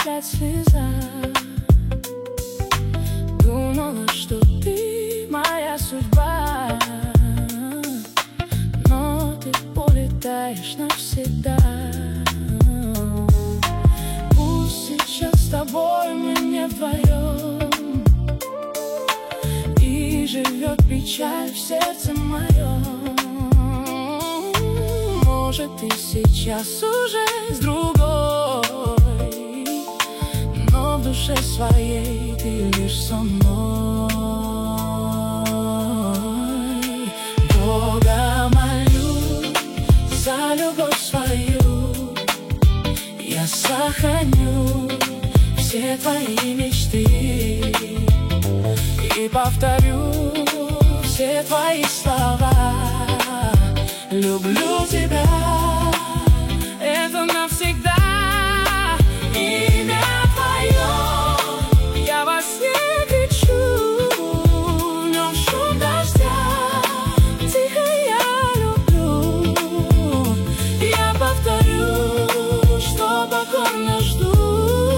опять слеза. Думала, что ты моя судьба, но ты улетаешь навсегда. Пусть сейчас с тобой мы не вдвоем, и живет печаль в сердце моем. Может, ты сейчас уже с другой, но в душе своей ты лишь со мной. Бога молю за любовь свою, я сохраню все твои мечты и повторю все твои слова. Люблю тебя, это навсегда. Имя твое, я во сне кричу, в нем шум дождя, тихо я люблю. Я повторю, что покорно жду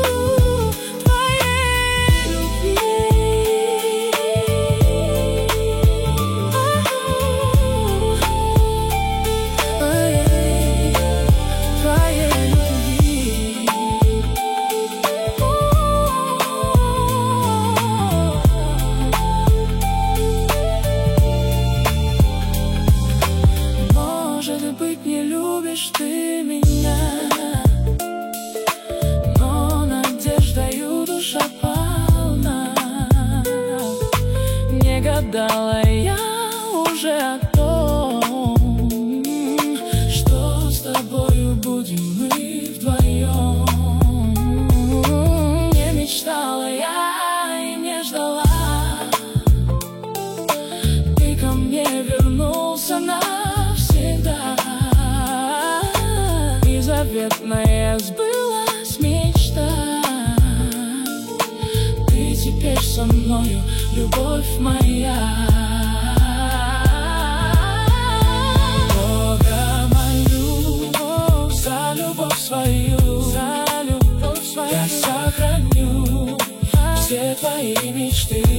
твоей любви. Может быть, не любишь ты меня, но надеждою душа полна. Не гадала я уже о том, что с тобою будем мы вдвоем. Не мечтала я и не ждала, ты ко мне вернулся навсегда. И заветная сбылась мечта, ты теперь со мною, любовь моя. Бога молю за любовь свою, я сохраню все твои мечты